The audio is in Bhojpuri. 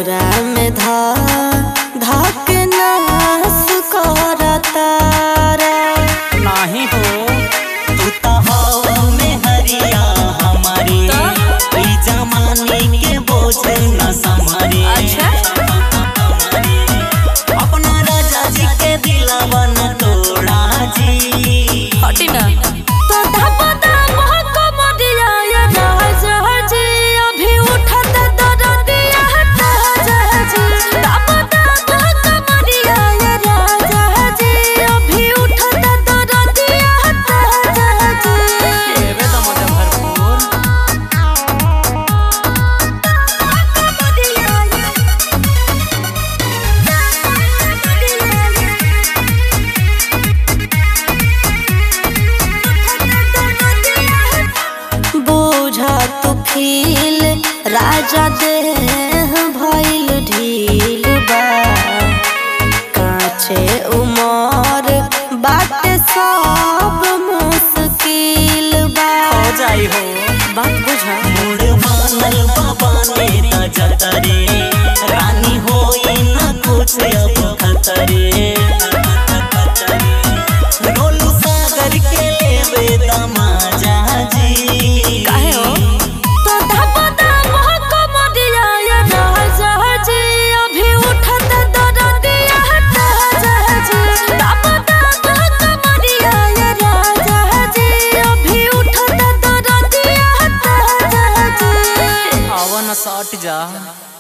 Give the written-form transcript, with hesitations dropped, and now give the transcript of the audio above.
कोरा में धाक नास करता नहीं हो तू तो हो में हरिया हमारी जमाने के बोझ न संभारी। अच्छा अपना राजा जी के दिलवा न तोड़ा जी हटी ना तो धपदा महक मदिया या राजा जी अभी उठत दरदिया राजा जी धपदा महक मदिया या राजा जी अभी उठत दरदिया राजा जी एबे तो मजा भरपूर बोझा तो फील राजा देह भइल ढील बा काचे उमर बाटे सब मुश्किल बा हो जाई हो बात बुझा मूड मानल बाबा ने त जतरे रानी होई न कुछ अब खतरे रोलू सागर के लेवे दमाजा जी काहे हो तो धपदा महक मदिया या राजा जी अभी उठत दरदिया राजा जी धपदा महक मदिया या राजा जी अभी उठत दरदिया राजा जी आवन सट जा।